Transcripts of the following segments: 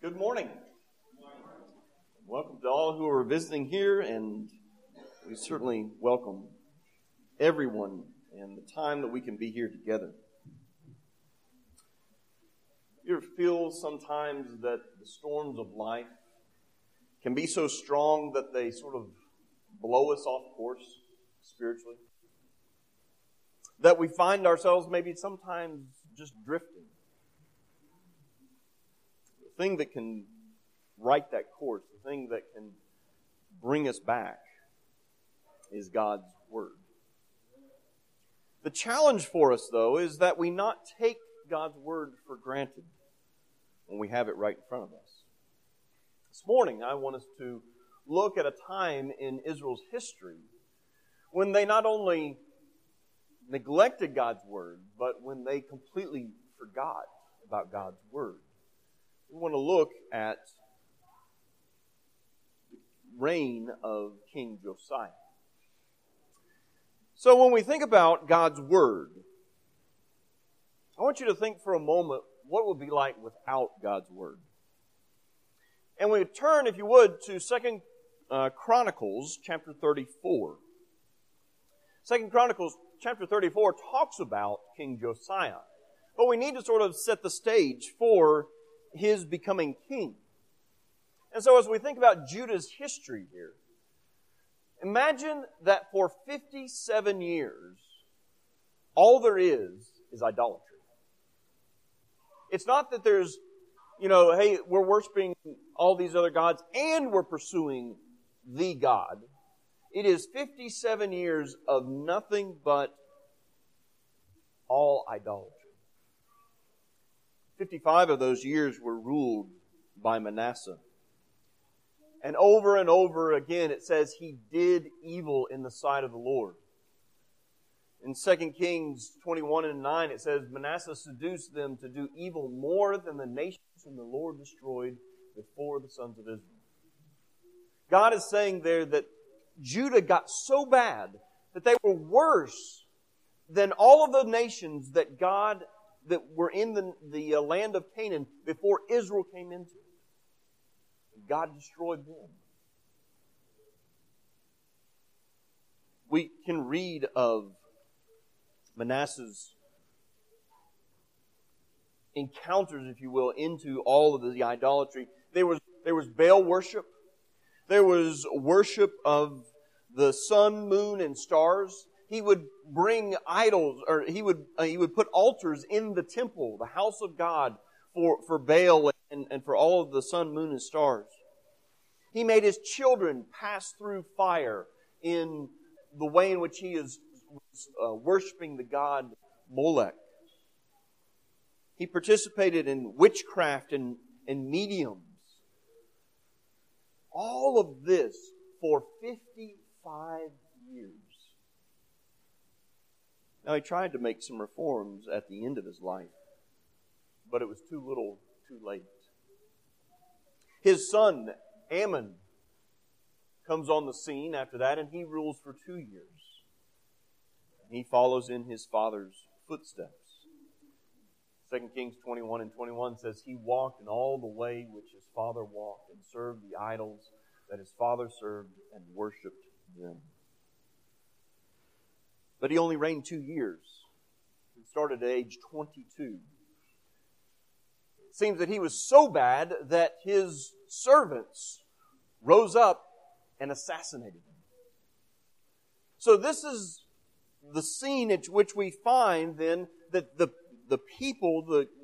Good morning. Welcome to all who are visiting here, and we certainly welcome everyone and the time that we can be here together. You ever feel sometimes that the storms of life can be so strong that they sort of blow us off course spiritually? That we find ourselves maybe sometimes just drifting. The thing that can right that course, the thing that can bring us back is God's Word. The challenge for us, though, is that we not take God's Word for granted when we have it right in front of us. This morning, I want us to look at a time in Israel's history when they not only neglected God's Word, but when they completely forgot about God's Word. We want to look at the reign of King Josiah. So when we think about God's Word, I want you to think for a moment what it would be like without God's Word. And we turn, if you would, to 2 Chronicles chapter 34. 2 Chronicles chapter 34 talks about King Josiah. But we need to sort of set the stage for his becoming king. And so as we think about Judah's history here, imagine that for 57 years, all there is idolatry. It's not that there's, hey, we're worshiping all these other gods and we're pursuing the God. It is 57 years of nothing but all idolatry. 55 of those years were ruled by Manasseh. And over again it says he did evil in the sight of the Lord. In 2 Kings 21:9 it says, Manasseh seduced them to do evil more than the nations whom the Lord destroyed before the sons of Israel. God is saying there that Judah got so bad that they were worse than all of the nations that were in the land of Canaan before Israel came into it. God destroyed them. We can read of Manasseh's encounters, if you will, into all of the idolatry. There was Baal worship. There was worship of the sun, moon, and stars. He would bring idols, or he would put altars in the temple, the house of God, for Baal and for all of the sun, moon, and stars. He made his children pass through fire in the way in which he is worshiping the god Molech. He participated in witchcraft and mediums. All of this for 55 years. Now, he tried to make some reforms at the end of his life, but it was too little, too late. His son, Amon, comes on the scene after that, and he rules for 2 years. He follows in his father's footsteps. 2 Kings 21:21 says, he walked in all the way which his father walked, and served the idols that his father served, and worshipped them. But he only reigned 2 years. He started at age 22. It seems that he was so bad that his servants rose up and assassinated him. So this is the scene at which we find then that the people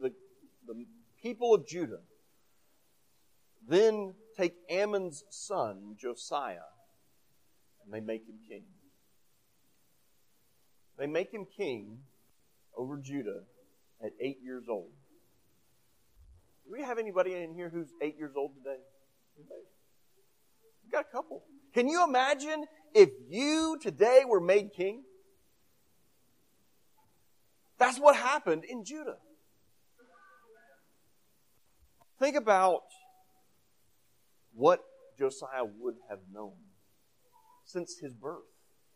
of Judah then take Ammon's son, Josiah, and they make him king. They make him king over Judah at 8 years old. Do we have anybody in here who's 8 years old today? We've got a couple. Can you imagine if you today were made king? That's what happened in Judah. Think about what Josiah would have known since his birth.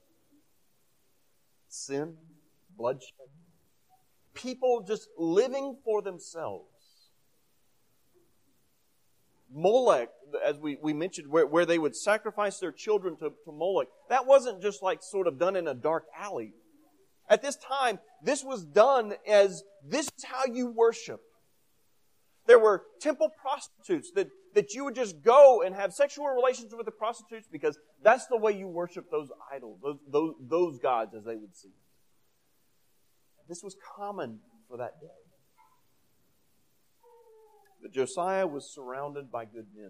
Sin, bloodshed, people just living for themselves. Molech, as we mentioned, where they would sacrifice their children to Molech, that wasn't just like sort of done in a dark alley. At this time, this was done as this is how you worship. There were temple prostitutes that you would just go and have sexual relations with the prostitutes because that's the way you worship those idols, those gods as they would see. This was common for that day. But Josiah was surrounded by good men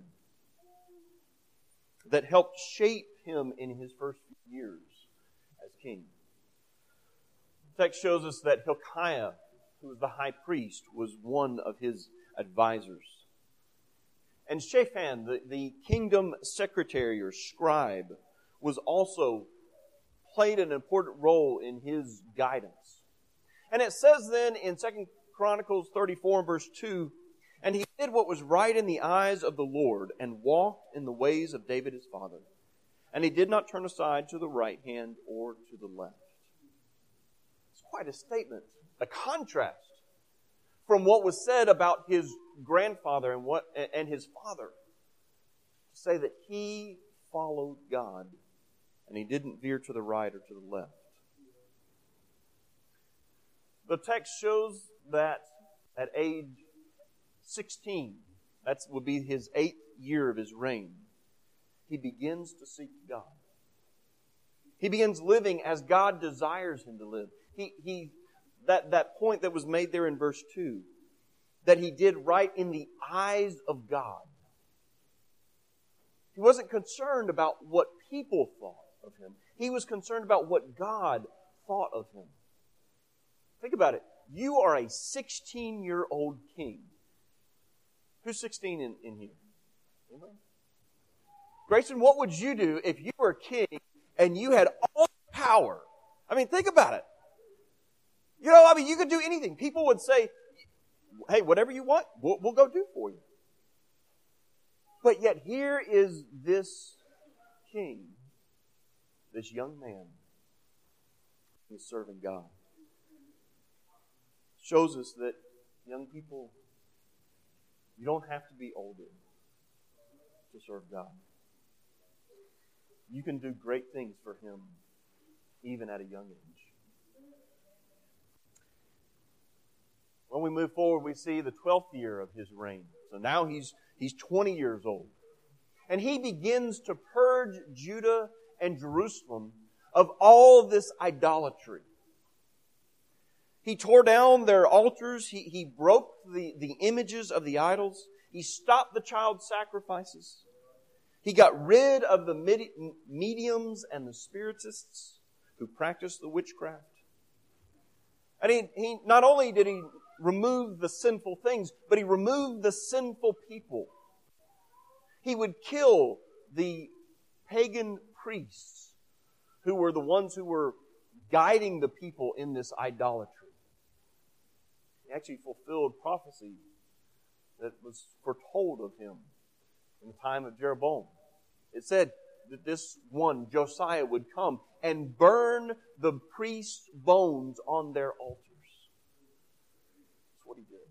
that helped shape him in his first few years as king. The text shows us that Hilkiah, who was the high priest, was one of his advisors. And Shaphan, the kingdom secretary or scribe, was also played an important role in his guidance. And it says then in 2 Chronicles 34 and verse 2, "And he did what was right in the eyes of the Lord, and walked in the ways of David his father. And he did not turn aside to the right hand or to the left." It's quite a statement, a contrast from what was said about his grandfather and his father. To say that he followed God, and he didn't veer to the right or to the left. The text shows that at age 16, that would be his 8th year of his reign, he begins to seek God. He begins living as God desires him to live. That point that was made there in verse 2, that he did right in the eyes of God. He wasn't concerned about what people thought of him. He was concerned about what God thought of him. Think about it. You are a 16-year-old king. Who's 16 in here? Anybody? Grayson, what would you do if you were a king and you had all the power? I mean, think about it. You could do anything. People would say, hey, whatever you want, we'll go do for you. But yet here is this king, this young man, who's serving God. Shows us that young people, you don't have to be older to serve God. You can do great things for Him even at a young age. When we move forward, we see the 12th year of his reign. So now he's 20 years old. And he begins to purge Judah and Jerusalem of all of this idolatry. He tore down their altars. He broke the images of the idols. He stopped the child sacrifices. He got rid of the mediums and the spiritists who practiced the witchcraft. And he not only did he remove the sinful things, but he removed the sinful people. He would kill the pagan priests who were the ones who were guiding the people in this idolatry. He actually fulfilled prophecy that was foretold of him in the time of Jeroboam. It said that this one, Josiah, would come and burn the priests' bones on their altars. That's what he did.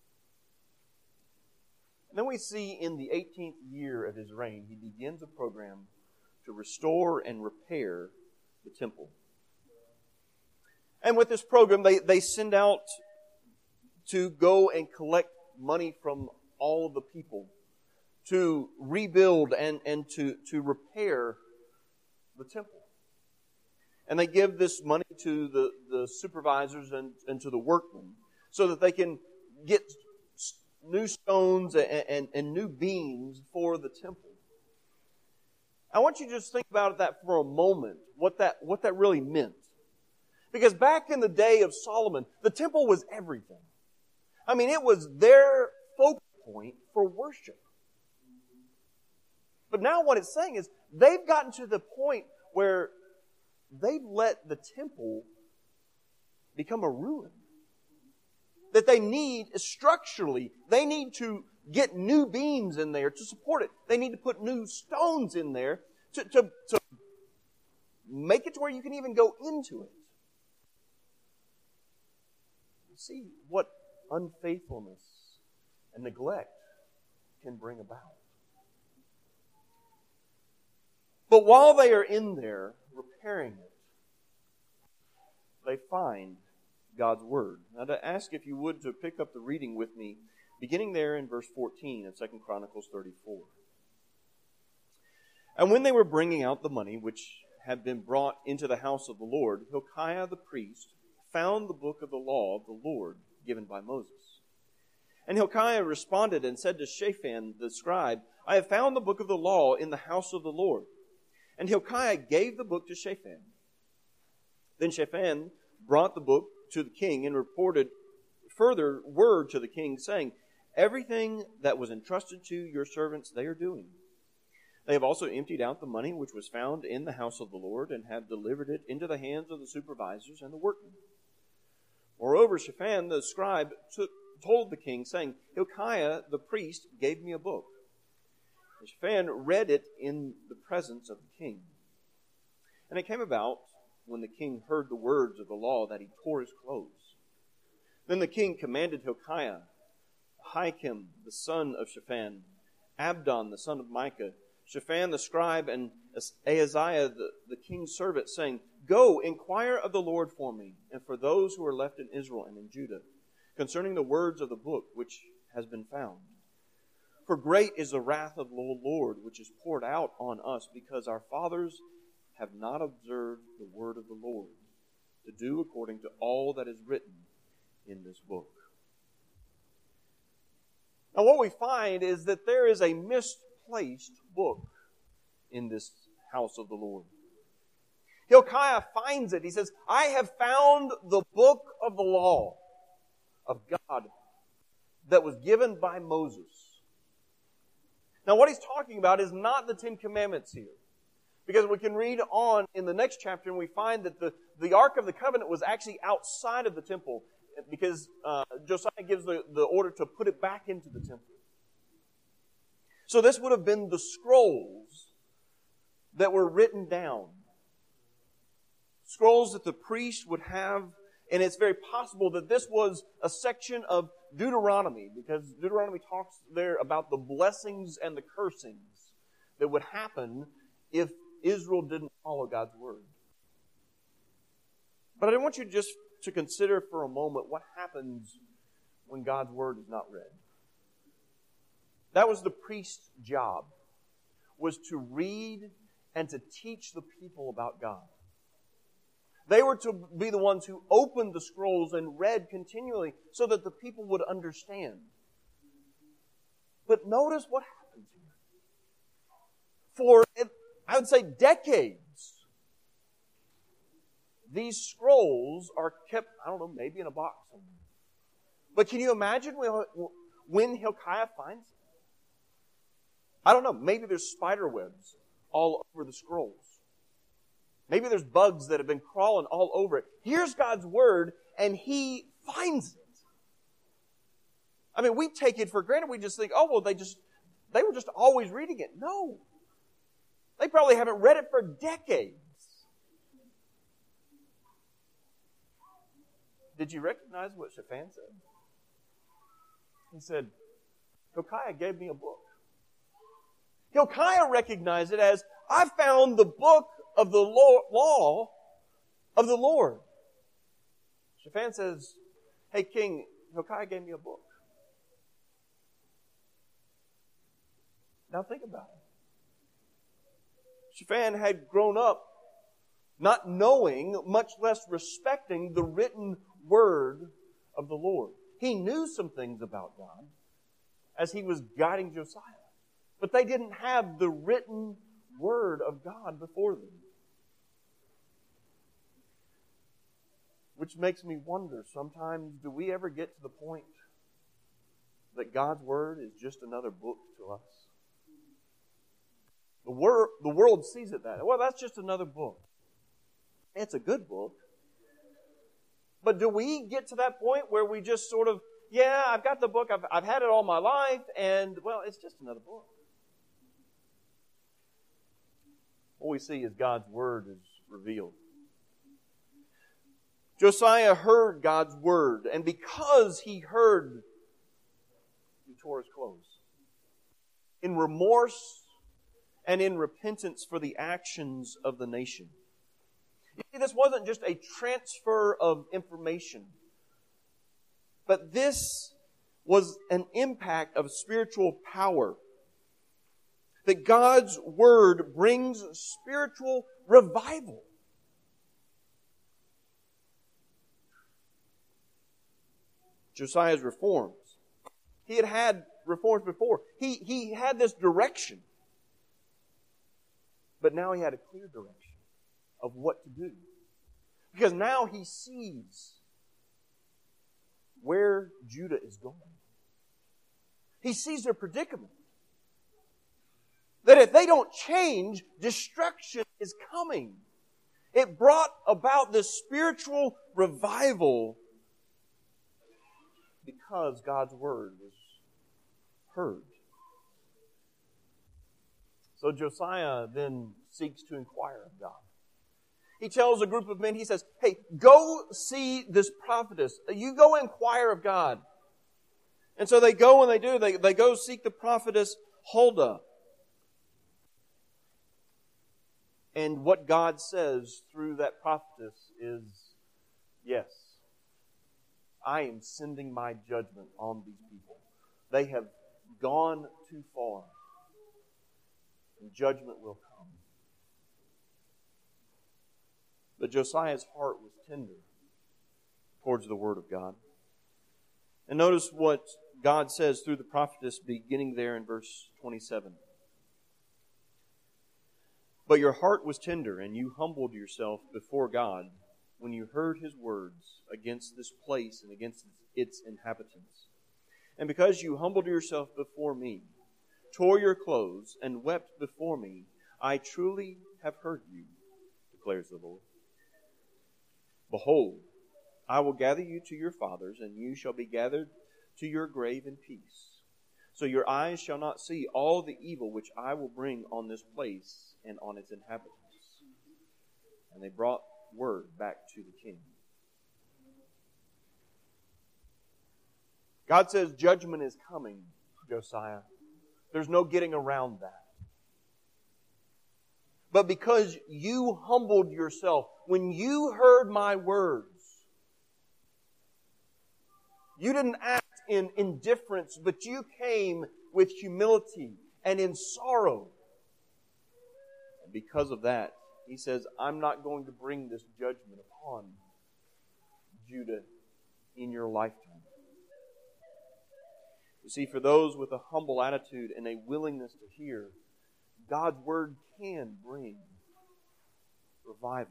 And then we see in the 18th year of his reign, he begins a program to restore and repair the temple. And with this program, they send out to go and collect money from all of the people to rebuild and to repair the temple. And they give this money to the supervisors and to the workmen so that they can get new stones and new beams for the temple. I want you to just think about that for a moment, what that really meant. Because back in the day of Solomon, the temple was everything. I mean, it was their focal point for worship. But now what it's saying is they've gotten to the point where they've let the temple become a ruin. That they need, structurally, they need to get new beams in there to support it. They need to put new stones in there to make it to where you can even go into it. You see what unfaithfulness and neglect can bring about. But while they are in there repairing it, they find God's Word. Now to ask if you would to pick up the reading with me, beginning there in verse 14 of 2 Chronicles 34. And when they were bringing out the money which had been brought into the house of the Lord, Hilkiah the priest found the book of the law of the Lord given by Moses. And Hilkiah responded and said to Shaphan the scribe, I have found the book of the law in the house of the Lord. And Hilkiah gave the book to Shaphan. Then Shaphan brought the book to the king and reported further word to the king, saying, Everything that was entrusted to your servants they are doing. They have also emptied out the money which was found in the house of the Lord, and have delivered it into the hands of the supervisors and the workmen. Moreover, Shaphan the scribe told the king, saying, Hilkiah the priest gave me a book. And Shaphan read it in the presence of the king. And it came about, when the king heard the words of the law, that he tore his clothes. Then the king commanded Hilkiah, Ahikam the son of Shaphan, Abdon the son of Micah, Shaphan the scribe, and Ahaziah the king's servant, saying, Go, inquire of the Lord for me, and for those who are left in Israel and in Judah, concerning the words of the book which has been found. For great is the wrath of the Lord which is poured out on us, because our fathers have not observed the word of the Lord, to do according to all that is written in this book. Now what we find is that there is a misplaced book in this house of the Lord. Hilkiah finds it. He says, I have found the book of the law of God that was given by Moses. Now what he's talking about is not the Ten Commandments here. Because we can read on in the next chapter and we find that the Ark of the Covenant was actually outside of the temple, because Josiah gives the order to put it back into the temple. So this would have been the scrolls that were written down. Scrolls that the priest would have, and it's very possible that this was a section of Deuteronomy, because Deuteronomy talks there about the blessings and the cursings that would happen if Israel didn't follow God's Word. But I want you just to consider for a moment what happens when God's Word is not read. That was the priest's job, was to read and to teach the people about God. They were to be the ones who opened the scrolls and read continually so that the people would understand. But notice what happens here. For, I would say, decades, these scrolls are kept, I don't know, maybe in a box somewhere. But can you imagine when Hilkiah finds it? I don't know, maybe there's spider webs all over the scrolls. Maybe there's bugs that have been crawling all over it. Here's God's Word, and He finds it. I mean, we take it for granted. We just think, oh, well, they were just always reading it. No. They probably haven't read it for decades. Did you recognize what Shaphan said? He said, Hilkiah gave me a book. Hilkiah recognized it as, I found the book of the law of the Lord. Shaphan says, hey, King, Hilkiah gave me a book. Now think about it. Shaphan had grown up not knowing, much less respecting, the written word of the Lord. He knew some things about God as he was guiding Josiah. But they didn't have the written word of God before them. Which makes me wonder, sometimes, do we ever get to the point that God's Word is just another book to us? The world sees it that way. Well, that's just another book. It's a good book. But do we get to that point where we just sort of, yeah, I've got the book, I've had it all my life, and, well, it's just another book. What we see is God's Word is revealed. Josiah heard God's Word, and because he heard, he tore his clothes. in remorse and in repentance for the actions of the nation. You see, this wasn't just a transfer of information, but this was an impact of spiritual power. That God's Word brings spiritual revival. Josiah's reforms. He had had reforms before. He had this direction. But now he had a clear direction of what to do. Because now he sees where Judah is going. He sees their predicament. That if they don't change, destruction is coming. It brought about this spiritual revival because God's Word was heard. So Josiah then seeks to inquire of God. He tells a group of men, he says, hey, go see this prophetess. You go inquire of God. And so they go and they do. They go seek the prophetess Huldah. And what God says through that prophetess is, yes, I am sending my judgment on these people. They have gone too far. And judgment will come. But Josiah's heart was tender towards the Word of God. And notice what God says through the prophetess beginning there in verse 27. But your heart was tender, and you humbled yourself before God when you heard His words against this place and against its inhabitants. And because you humbled yourself before me, tore your clothes, and wept before me, I truly have heard you, declares the Lord. Behold, I will gather you to your fathers, and you shall be gathered to your grave in peace. So your eyes shall not see all the evil which I will bring on this place and on its inhabitants. And they brought word back to the king. God says judgment is coming, Josiah. There's no getting around that. But because you humbled yourself, when you heard my words, you didn't act in indifference, but you came with humility and in sorrow. And because of that, He says, I'm not going to bring this judgment upon Judah in your lifetime. You see, for those with a humble attitude and a willingness to hear, God's Word can bring revival.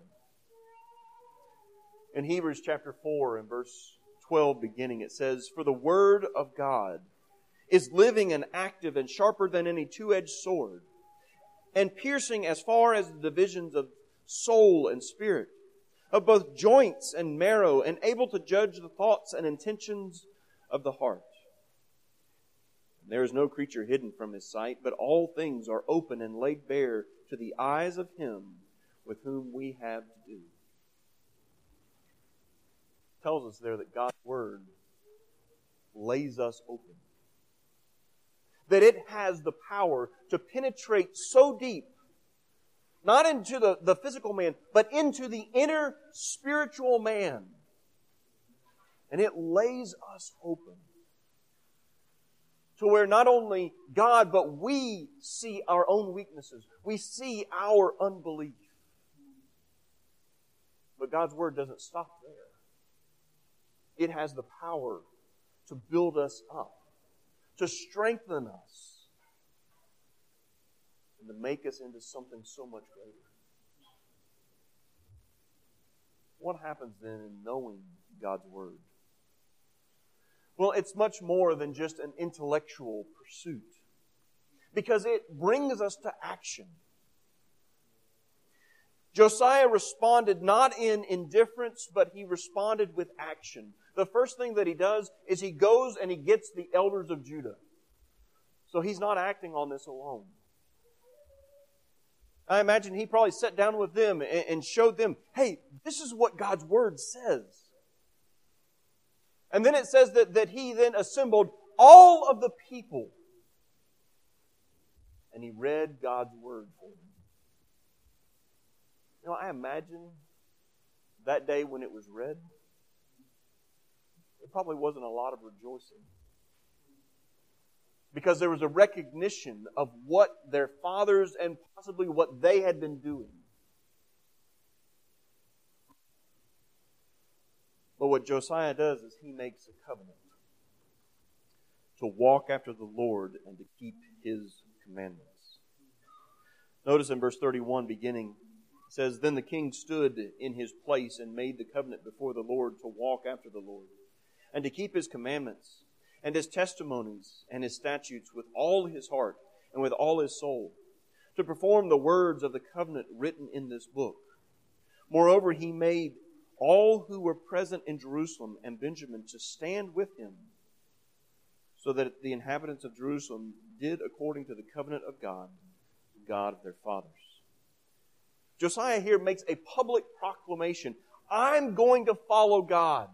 In Hebrews chapter 4 and verse 12 beginning, it says, For the Word of God is living and active and sharper than any two-edged sword, and piercing as far as the divisions of soul and spirit, of both joints and marrow, and able to judge the thoughts and intentions of the heart. There is no creature hidden from His sight, but all things are open and laid bare to the eyes of Him with whom we have to do. It tells us there that God's Word lays us open. That it has the power to penetrate so deep, not into the physical man, but into the inner spiritual man. And it lays us open. To where not only God, but we see our own weaknesses. We see our unbelief. But God's Word doesn't stop there. It has the power to build us up, to strengthen us, and to make us into something so much greater. What happens then in knowing God's Word? Well, it's much more than just an intellectual pursuit, because it brings us to action. Josiah responded not in indifference, but he responded with action. The first thing that he does is he goes and he gets the elders of Judah. So he's not acting on this alone. I imagine he probably sat down with them and showed them, hey, this is what God's Word says. And then it says that he then assembled all of the people. and he read God's Word for them. You know, I imagine that day when it was read, there probably wasn't a lot of rejoicing. Because there was a recognition of what their fathers and possibly what they had been doing. But what Josiah does is he makes a covenant to walk after the Lord and to keep His commandments. Notice in verse 31 beginning, it says, Then the king stood in his place and made the covenant before the Lord to walk after the Lord and to keep His commandments and His testimonies and His statutes with all his heart and with all his soul, to perform the words of the covenant written in this book. Moreover, he made all who were present in Jerusalem and Benjamin to stand with him, so that the inhabitants of Jerusalem did according to the covenant of God, the God of their fathers. Josiah here makes a public proclamation. I'm going to follow God.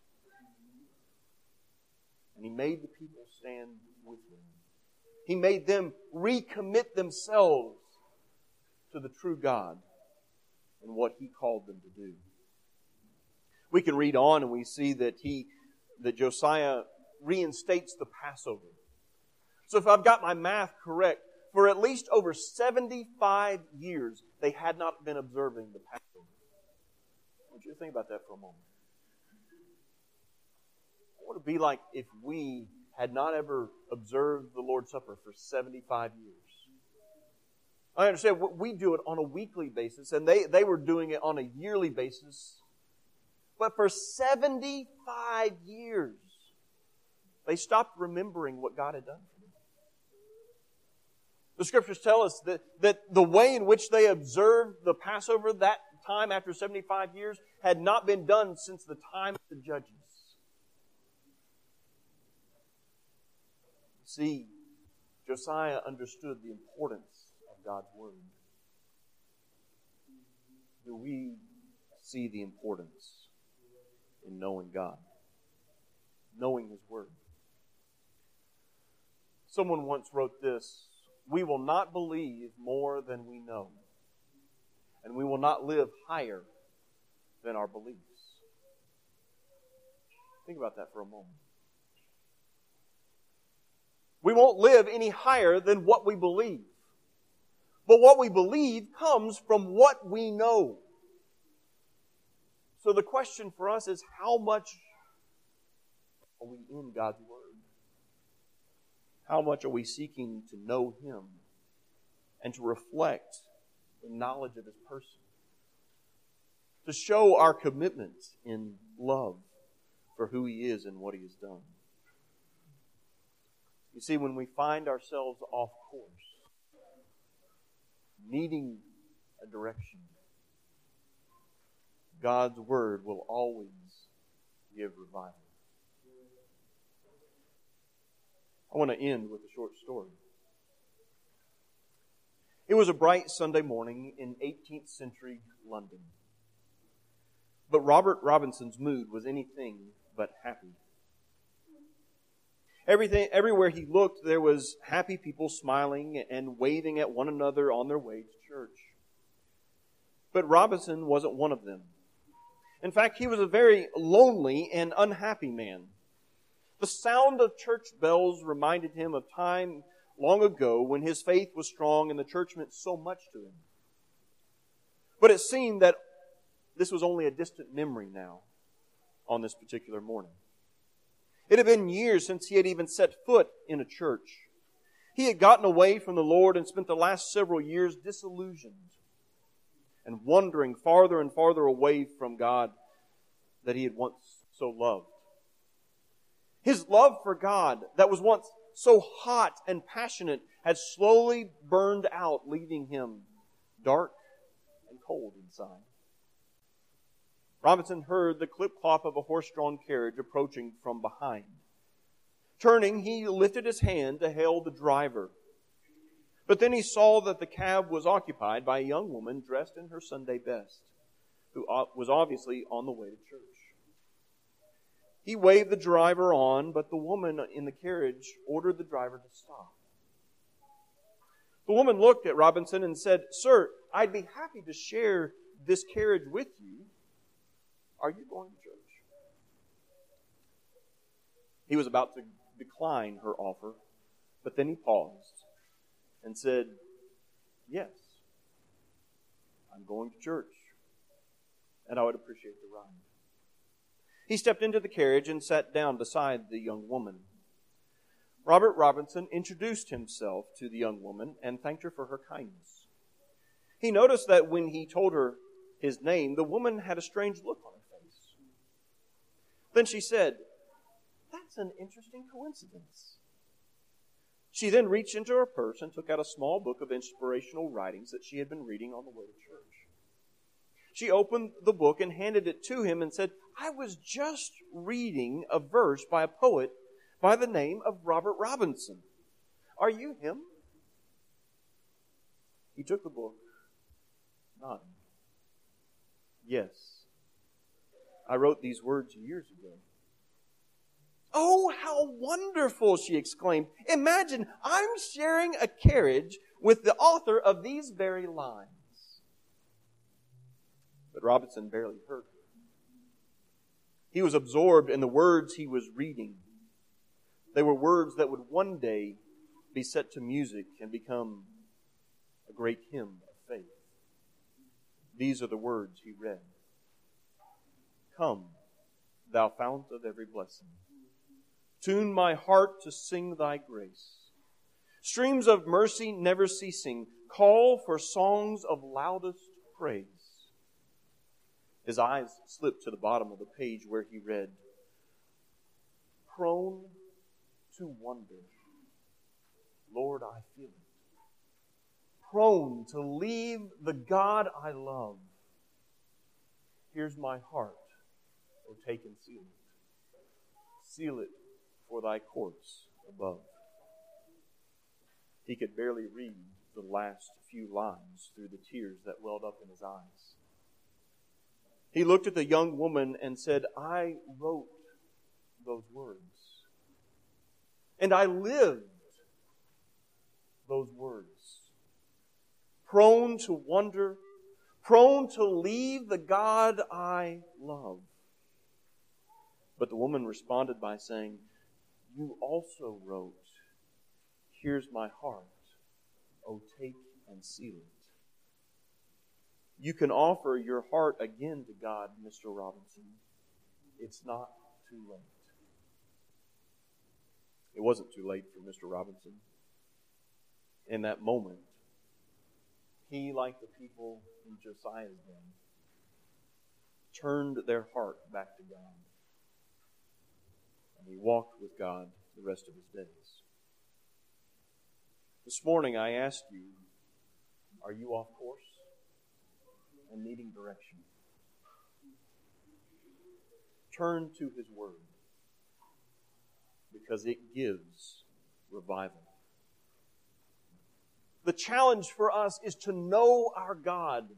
And he made the people stand with him. He made them recommit themselves to the true God and what He called them to do. We can read on and we see that Josiah reinstates the Passover. So if I've got my math correct, for at least over 75 years, they had not been observing the Passover. I want you to think about that for a moment. What would it be like if we had not ever observed the Lord's Supper for 75 years? I understand we do it on a weekly basis, and they were doing it on a yearly basis. But for 75 years, they stopped remembering what God had done for them. The Scriptures tell us that the way in which they observed the Passover that time after 75 years had not been done since the time of the Judges. See, Josiah understood the importance of God's Word. Do we see the importance in knowing God? Knowing His Word. Someone once wrote this, we will not believe more than we know, and we will not live higher than our beliefs. Think about that for a moment. We won't live any higher than what we believe. But what we believe comes from what we know. So the question for us is, how much are we in God's Word? How much are we seeking to know Him and to reflect the knowledge of His person? To show our commitment in love for who He is and what He has done. You see, when we find ourselves off course, needing a direction, God's Word will always give revival. I want to end with a short story. It was a bright Sunday morning in 18th century London. But Robert Robinson's mood was anything but happy. Everywhere he looked, there was happy people smiling and waving at one another on their way to church. But Robinson wasn't one of them. In fact, he was a very lonely and unhappy man. The sound of church bells reminded him of time long ago when his faith was strong and the church meant so much to him. But it seemed that this was only a distant memory now on this particular morning. It had been years since he had even set foot in a church. He had gotten away from the Lord and spent the last several years disillusioned and wandering farther and farther away from God that he had once so loved. His love for God that was once so hot and passionate had slowly burned out, leaving him dark and cold inside. Robinson heard the clip-clop of a horse-drawn carriage approaching from behind. Turning, he lifted his hand to hail the driver. But then he saw that the cab was occupied by a young woman dressed in her Sunday best, who was obviously on the way to church. He waved the driver on, but the woman in the carriage ordered the driver to stop. The woman looked at Robinson and said, "Sir, I'd be happy to share this carriage with you. Are you going to church?" He was about to decline her offer, but then he paused and said, "Yes, I'm going to church, and I would appreciate the ride." He stepped into the carriage and sat down beside the young woman. Robert Robinson introduced himself to the young woman and thanked her for her kindness. He noticed that when he told her his name, the woman had a strange look on her face. Then she said, "That's an interesting coincidence." She then reached into her purse and took out a small book of inspirational writings that she had been reading on the way to church. She opened the book and handed it to him and said, "I was just reading a verse by a poet by the name of Robert Robinson. Are you him?" He took the book, nodding. "Yes, I wrote these words years ago." "Oh, how wonderful!" she exclaimed. "Imagine, I'm sharing a carriage with the author of these very lines." But Robinson barely heard her. He was absorbed in the words he was reading. They were words that would one day be set to music and become a great hymn of faith. These are the words he read. "Come, thou fount of every blessing. Tune my heart to sing thy grace. Streams of mercy never ceasing, call for songs of loudest praise." His eyes slipped to the bottom of the page where he read, "Prone to wonder, Lord, I feel it. Prone to leave the God I love. Here's my heart, O take and seal it. Seal it for thy courts above." He could barely read the last few lines through the tears that welled up in his eyes. He looked at the young woman and said, "I wrote those words. And I lived those words. Prone to wonder, prone to leave the God I love." But the woman responded by saying, "You also wrote, 'Here's my heart, O take and seal it.' You can offer your heart again to God, Mr. Robinson. It's not too late." It wasn't too late for Mr. Robinson. In that moment, he, like the people in Josiah's day, turned their heart back to God. And he walked with God the rest of his days. This morning I ask you, are you off course and needing direction? Turn to His Word, because it gives revival. The challenge for us is to know our God.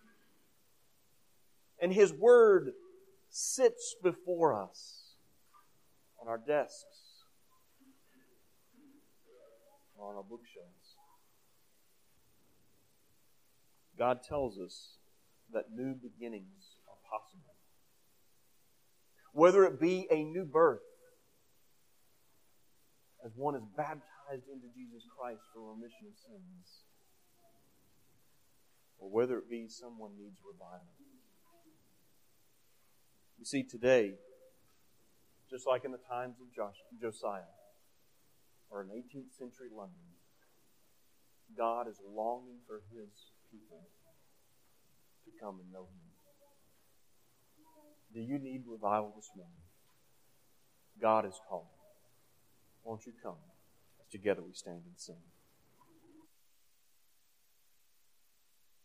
And His Word sits before us on our desks, or on our bookshelves. God tells us that new beginnings are possible. Whether it be a new birth, as one is baptized into Jesus Christ for remission of sins, or whether it be someone needs revival. You see, today, just like in the times of Josiah, or in 18th century London, God is longing for His people to come and know Him. Do you need revival this morning? God is calling. Won't you come as together we stand and sing?